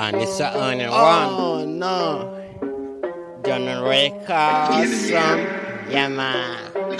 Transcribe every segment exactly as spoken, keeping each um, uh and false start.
And it's the only one. Oh no. John Records. Yeah, man.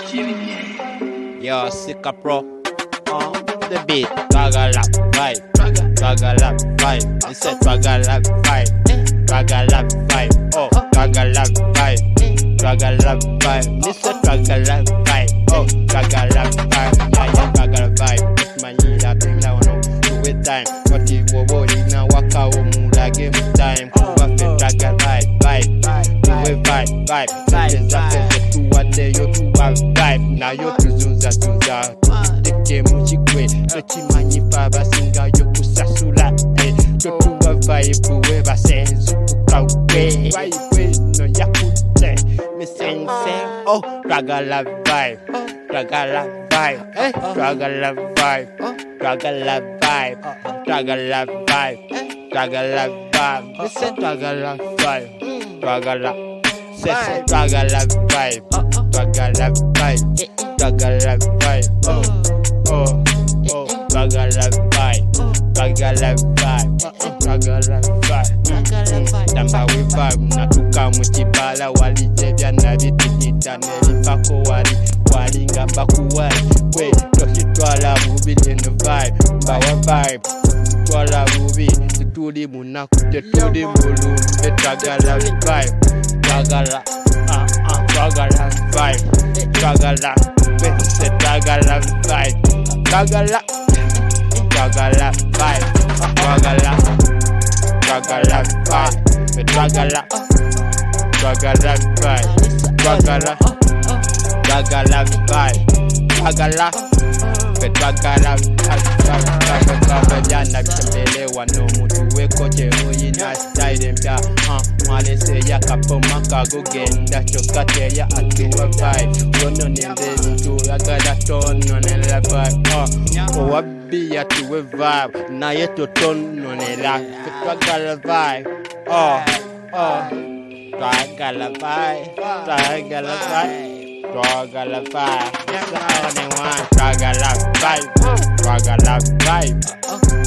Yo, Sika Pro. On the beat. Ragala vibe. Ragala vibe. It's a Ragala vibe. Ragala vibe. Oh, Ragala vibe. Ragala vibe. It's a Ragala vibe. Oh, Ragala vibe. Yeah, yeah, Ragala vibe. It's my need. I think I want to do it time. What you want now? Waka Omula game time. Kuba fe Ragala vibe. Vibe. Do it vibe. Vibe. Vibe. Tu wade yo tu vibe. Now yo tu zunza zunza. Teke muchikwe. Yochi manyi baba singa yo kusasula. Eh. Yo tu wa vibe. Uwe basenzu ukawe. Vibe. No yakute. Me sense. Oh. Ragala vibe. Ragala vibe. Eh. Ragala vibe. Ragala vibe. Ragala vibe. Ragala vibe. Me say Ragala vibe. Ragala. Say Ragala vibe. Ragala vibe. Ragala vibe. Oh. Oh. Oh. Ragala vibe. Ragala vibe. Ragala vibe. Tamba we vibe. Natuka mutibala wali jebya na bitikita nelipako wali. Wali ngamba kuwali. We tohitwala bubi in the vibe. Bawa vibe. Twala bubi. Tutuli munaku. Tutuli mulu. Ragala vibe. Ragala. Ah ah. Ragala vibe. Ragala. We say Ragala vibe. Ragala. Ragala vibe. Ragala. Ragala vibe. Ragala. Ragala vibe. Ragala. Ragala vibe. Ragala. Ragala. Ragala. Jana bitembelewa no mutu weko jeruyi na style mpya. Mwale se ya kapo makago genda chokate ya atuwa vibe. Wono ninde mtu ragala tono nela vibe. Owabi ya tuwe vibe. Na yeto tono nela. Ragala vibe. Oh, oh. Ragala vibe. Ragala vibe. Ragala vibe. It's the only one. Ragala vibe. Ragala vibe.